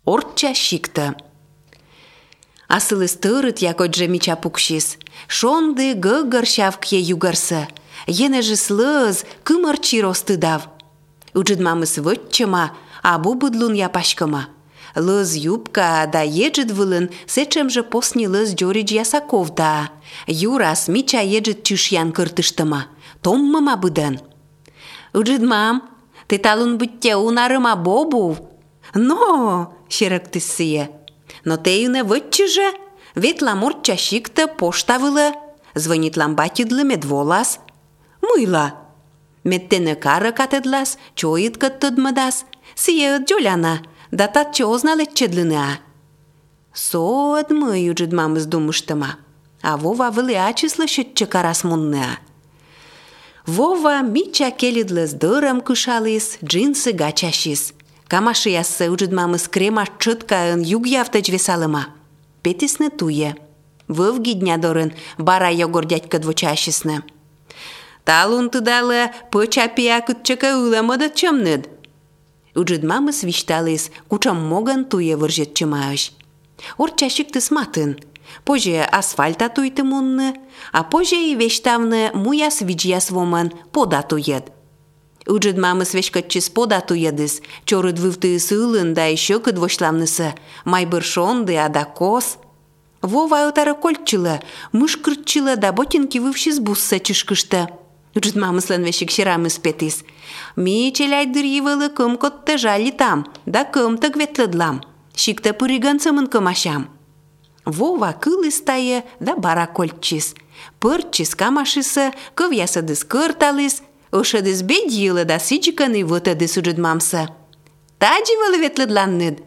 Орча шикта. Асылыс тырыт якоджа мича пукшис. Шонды гыгыр шавкье югарса. Енежі слыз кымырчи ростыдав. Уджидмамыс вытчыма, абу будлун япашкыма. Лыз юбка да еджит вылын, сечемже посни лыз джоридж ясаков да. Юрас мича еджит чушьян кыртыштыма. Томмыма быдан. Уджидмам, ты талун бутте унарыма бобу. Но, шерактысые. Но те юне вытчыже, ведь ламорча шикта поштавыла. Звонит ламбатидлы медволас. Мыла. Меттене кара катедлас, чоит каттыдмадас. Сие джоляна, да тат чозна летчедлына. Сод мы уджидмамыз думыштыма. А Вова вылячы слышитче карас мунная. Вова мича келидлыз дырам кышалыс, джинсы гачашис. Камаши яссы уджидмамыз крема чыткаын юг явтыч весалыма. Петисны туе. Вывги дня дорын бара йогор дядька двучашисны. Талун тыдалы пычапия кытчыка уламады чымныд. Уджидмамыз вишталыс, кучам моган туе выржет чымаыш. Орчашик тысматын. Позже асфальта туйты мунны, а позже и вештавны муяс виджияс воман пода туед. Уджидмамыз вешкатчис пода туедыс, чорыд вывты сылын да еще кыдвошлавнысы, майбыр шонды ада кос. Вова утары кольчылы, мышкырчылы да ботинки вывшис бусса чышкышты. Уджидмамыслан вешик ширамыз петис. Ми челяйдыр евылы кым котты жали там, да кым тыгветлыдлам. Шикта пырыганцымын кымашам. Вова кылыс тайы да бара кольчис. Пырчис камашысы, кывясыдыс кырталыс, ышыдыс бедилы да сичиканы вытыдыс уджидмамсы. Таджи вылы ветлыдланныд.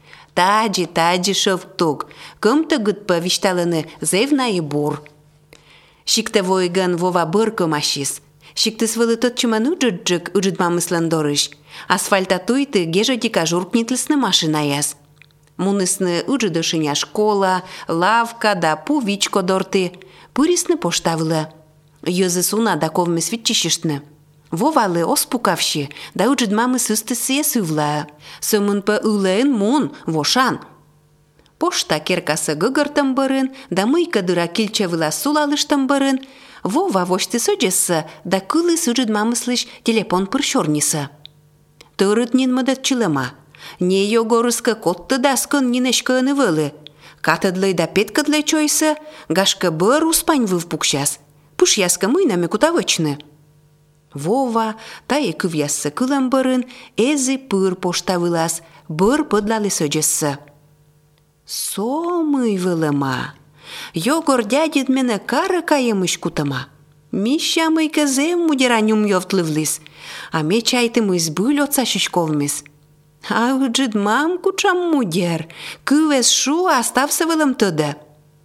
Таджи шывтук, кым тыгытпы вишталыны зевна и бур. Шикта войган Вова быр кымашис. Шиктыс вылы тотчыман уджыджык уджидмамыслан дорыш. Асфальта туйты гежадика журкнитлысны машина яс. Мунысны уджыдышыня школа, лавка да пувичко дорты. Пырисны поштавылы. Йозы суна да ковмы свитчишишны. Вовалы оспукавши, да уджидмамы сыстысые сывла. Сымынпы улаын мун, вошан. Пошта керкасы гыгыртым бырын, да мыйка дыра килчевыла сулалыштым бырын. Вова вошты соджессы, да кылыс уджидмамыслыш телефон пыршорнисы. Тырыт нин мыдатчылыма. Не йогорыска котты даскын нинешканы вылы. Катыдлы да петкадлы чойсы, гашка быр успань вывпукшас. Пуш яска мыйнами кутавычны. Вова тайы кывяссы кылым бырын, эзы пыр поштавылас, быр пыдлалы соджессы. Сомый вылыма. Йогор дядид мене кара кайымыш кутыма. Мища мыйка зем мудеранюм йовтлывлыс, а ме чайтымыз быль отца шишковмыз. А уджидмам кучам мудер, кывес шу аставсы вылым тыды.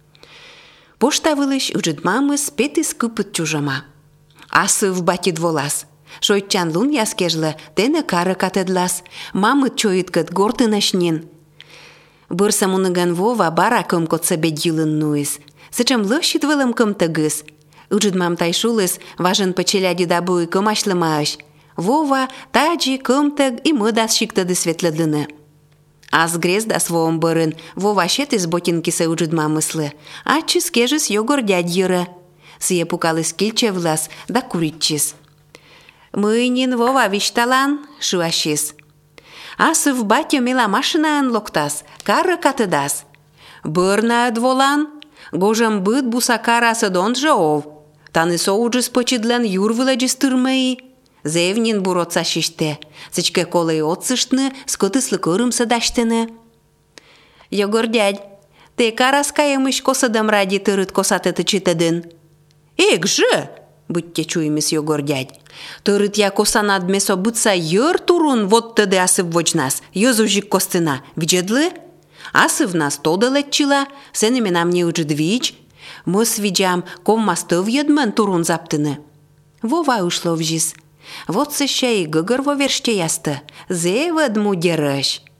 Поштавылыш уджидмамыз петыс кыпыт чужама. Асыв батид волас. Шойтчан лун яскежлы, тене кара катедлас, мамыт чоиткат гортынашнин. Бырса муныган Вова бара кым котса бедилын нуис. Сычам лышит вылым кым тыгыс. Уджидмам тайшулыс, важын пачеляди дабуй кымашлымааш. Вова таджи кымтык и мыдас шиктады светлыдыны. Аз грездас вовым бырын, Вова шетыс ботинкисы уджидмамыслы, а чискежыс йогор дядьыры. Сие пукалыс килчевлас да куритчис. Мыйнин Вова вишталан, шуашис. Асыв батя мила машинаан локтас, кары катыдас. Бырна дволан, гожам быт бусакарасы донжа ов. Таны соуджыс почидлен юрвыладжис тырмаи. Зевнин буротса шиште, сычке колай отсыштны, скотыслы кырымсы даштыны. Йогор дядь, ты караскайымыш косадам ради тырыт косатыты читадын. Эк же, будьте чуемис Йогор дядь. Тырыт я косанад месо бытса йыр турун вот тыды асыв вочнас, йозужик костына, виджедлы? Асыв нас тода летчила, сенеме нам не уджидвич. Мыс виджам, ковмастыв едмен турун заптыны. Вова ушло вжис. Вот сыща и гыгыр во верште ясты, зевад мудерыш.